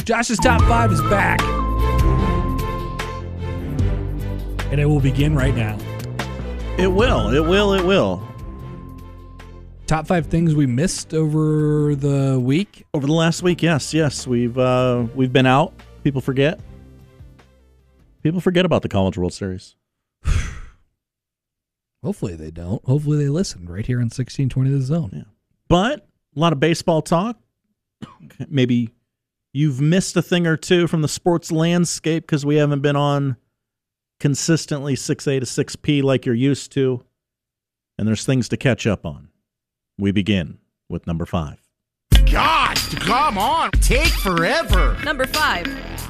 Josh's Top 5 is back. And it will begin right now. It will. Top 5 things we missed over the week. Over the last week, yes. We've been out. People forget. People forget about the College World Series. Hopefully they don't. Hopefully they listen right here on 1620 The Zone. Yeah. But a lot of baseball talk. Maybe you've missed a thing or two from the sports landscape because we haven't been on consistently 6A to 6P like you're used to. And there's things to catch up on. We begin with number 5. God, come on. Take forever. Number 5.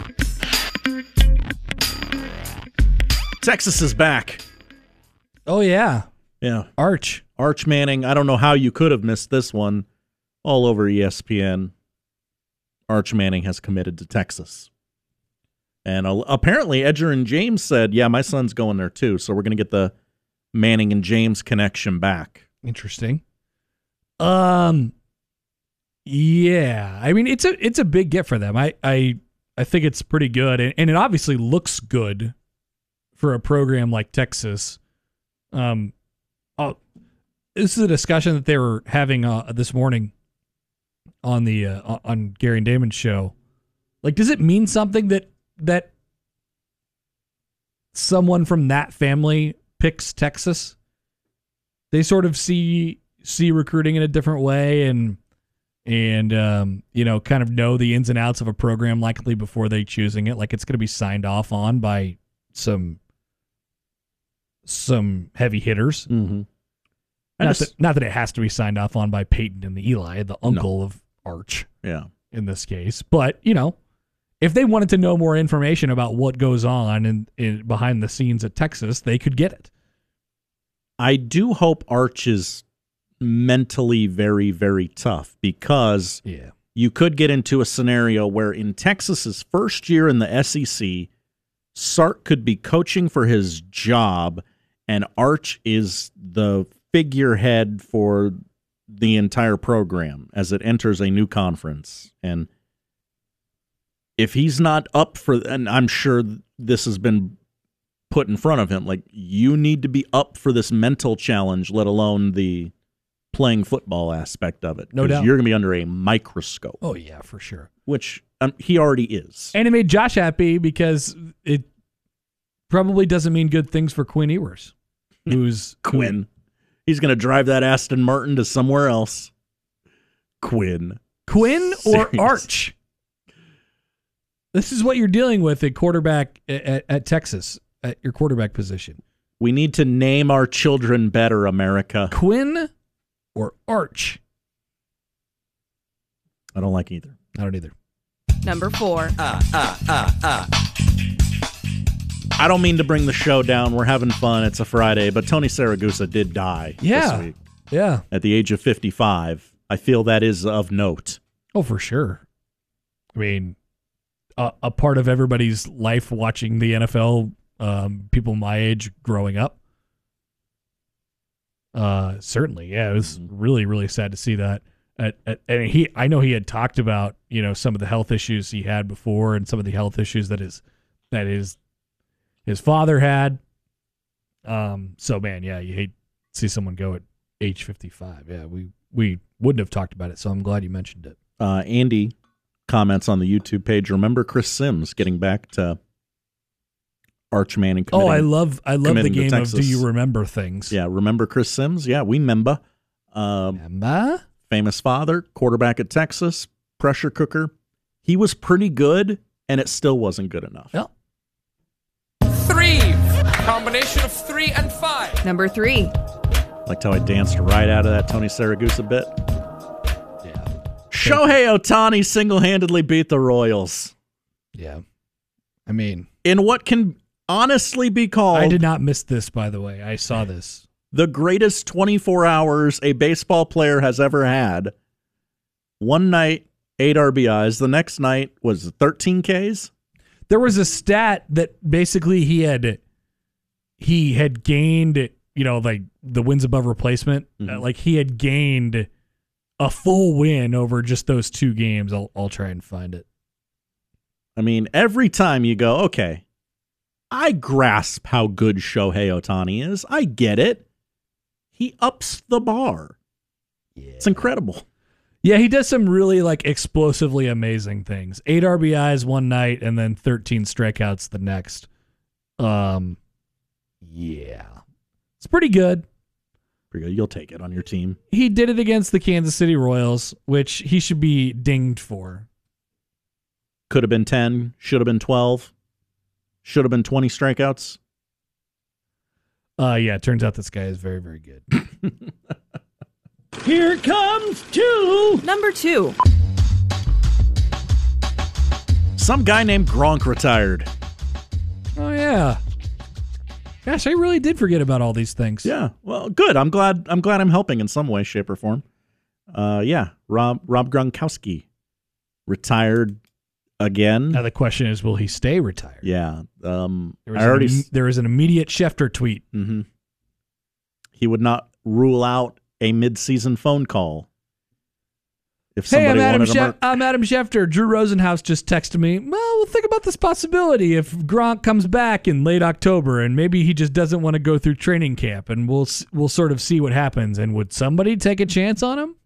Texas is back. Oh, yeah. Yeah. Arch Manning. I don't know how you could have missed this one. All over ESPN. Arch Manning has committed to Texas. And apparently Edger and James said, yeah, my son's going there too. So we're going to get the Manning and James connection back. Interesting. Yeah. I mean, it's a big get for them. I think it's pretty good, and it obviously looks good for a program like Texas. This is a discussion that they were having this morning on the on Gary and Damon's show. Like, does it mean something that someone from that family picks Texas? They sort of see recruiting in a different way and kind of know the ins and outs of a program likely before they choosing it. Like, it's going to be signed off on by some heavy hitters. Mm-hmm. Not that it has to be signed off on by Peyton and the Eli, the uncle of Arch. Yeah. In this case, but if they wanted to know more information about what goes on in behind the scenes at Texas, they could get it. I do hope Arch is mentally very, very tough because you could get into a scenario where in Texas's first year in the SEC, Sark could be coaching for his job, and Arch is the figurehead for the entire program as it enters a new conference. And if he's not up for, and I'm sure this has been put in front of him, like, you need to be up for this mental challenge, let alone the playing football aspect of it. No doubt. You're going to be under a microscope. Oh, yeah, for sure. Which he already is. And it made Josh happy because it probably doesn't mean good things for Quinn Ewers. Who's Quinn. He's going to drive that Aston Martin to somewhere else. Quinn or Serious. Arch? This is what you're dealing with at quarterback at Texas, at your quarterback position. We need to name our children better, America. Quinn or Arch? I don't like either. I don't either. Number 4. I don't mean to bring the show down. We're having fun. It's a Friday, but Tony Saragusa did die this week. Yeah. At the age of 55. I feel that is of note. Oh, for sure. I mean, a part of everybody's life watching the NFL, people my age growing up. Certainly, yeah. It was really, really sad to see that. And I know he had talked about, some of the health issues he had before and some of the health issues that his father had. So, man, yeah, you hate to see someone go at age 55. Yeah, we wouldn't have talked about it, so I'm glad you mentioned it. Andy comments on the YouTube page. Remember Chris Sims getting back to Arch Manning? Oh, I love the game of Do You Remember Things? Yeah, remember Chris Sims? Yeah, we remember. Remember? Famous father, quarterback at Texas, pressure cooker. He was pretty good, and it still wasn't good enough. Yep. 3. Combination of 3 and 5. Number 3. Liked how I danced right out of that Tony Saragusa bit. Yeah. Shohei Ohtani single-handedly beat the Royals. Yeah. I mean, in what can honestly be called... I did not miss this, by the way. I saw this. The greatest 24 hours a baseball player has ever had. One night, 8 RBIs. The next night was 13 Ks. There was a stat that basically he had gained, like the wins above replacement. Mm-hmm. Like he had gained a full win over just those 2 games. I'll try and find it. I mean, every time you go, okay, I grasp how good Shohei Ohtani is. I get it. He ups the bar. Yeah. It's incredible. Yeah, he does some really like explosively amazing things. 8 RBIs one night and then 13 strikeouts the next. Yeah. It's pretty good. Pretty good. You'll take it on your team. He did it against the Kansas City Royals, which he should be dinged for. Could have been 10, should have been 12, should have been 20 strikeouts. Yeah, it turns out this guy is very, very good. Here comes Number 2. Some guy named Gronk retired. Oh, yeah. Gosh, I really did forget about all these things. Yeah, well, good. I'm glad I'm helping in some way, shape, or form. Yeah, Rob Gronkowski retired again. Now the question is, will he stay retired? Yeah. There was an immediate Schefter tweet. Mm-hmm. He would not rule out a mid-season phone call. If somebody I'm Adam Schefter. Drew Rosenhaus just texted me. Well, we'll think about this possibility if Gronk comes back in late October, and maybe he just doesn't want to go through training camp, and we'll sort of see what happens. And would somebody take a chance on him?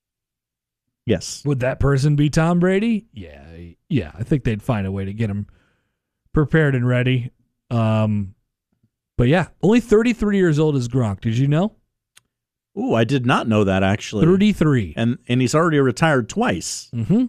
Yes. Would that person be Tom Brady? Yeah. I think they'd find a way to get him prepared and ready. But yeah, only 33 years old is Gronk. Did you know? Ooh, I did not know that, actually. 33. And he's already retired twice. Mm-hmm.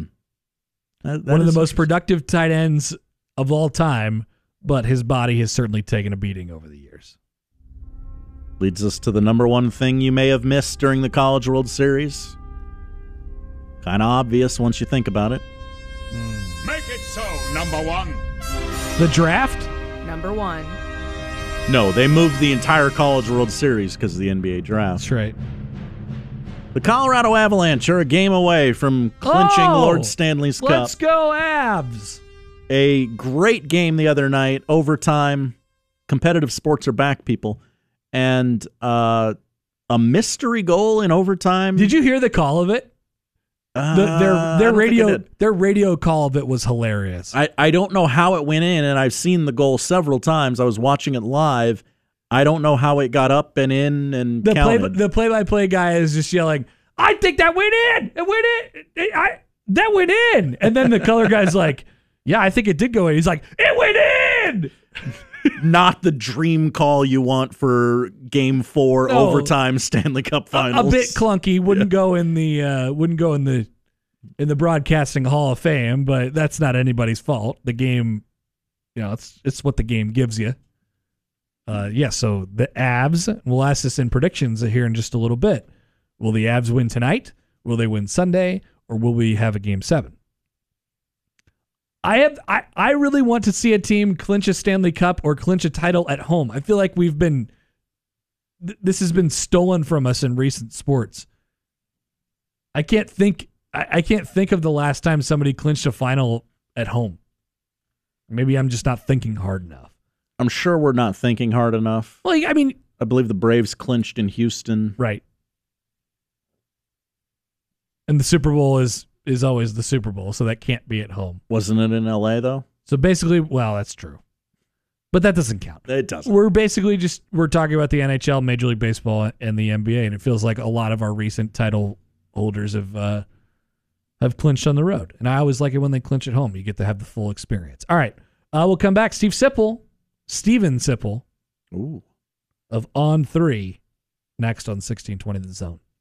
One of the most productive tight ends of all time, but his body has certainly taken a beating over the years. Leads us to the number one thing you may have missed during the College World Series. Kind of obvious once you think about it. Make it so, number 1. The draft? Number 1. No, they moved the entire College World Series because of the NBA draft. That's right. The Colorado Avalanche are a game away from clinching Lord Stanley's Cup. Let's go, Avs! A great game the other night, overtime. Competitive sports are back, people. And a mystery goal in overtime. Did you hear the call of it? Their radio call of it was hilarious. I don't know how it went in, and I've seen the goal several times. I was watching it live. I don't know how it got up and in and counted. The play-by-play guy is just yelling, "I think that went in! It went in! That went in!" And then the color guy's like, "Yeah, I think it did go in." He's like, "It went in!" Not the dream call you want for Game 4 overtime Stanley Cup Finals. A bit clunky. Wouldn't go in the Broadcasting Hall of Fame, but that's not anybody's fault. The game, it's what the game gives you. So the Avs, we'll ask this in predictions here in just a little bit. Will the Avs win tonight? Will they win Sunday? Or will we have a Game 7? I really want to see a team clinch a Stanley Cup or clinch a title at home. I feel like this has been stolen from us in recent sports. I can't think of the last time somebody clinched a final at home. Maybe I'm just not thinking hard enough. I'm sure we're not thinking hard enough. Well, I mean, I believe the Braves clinched in Houston. Right. And the Super Bowl is always the Super Bowl, so that can't be at home. Wasn't it in LA though? So basically, well, that's true. But that doesn't count. It doesn't. We're talking about the NHL, Major League Baseball, and the NBA, and it feels like a lot of our recent title holders have clinched on the road. And I always like it when they clinch at home. You get to have the full experience. All right. We'll come back. Steven Sipple Ooh. of On 3 next on 1620 The Zone.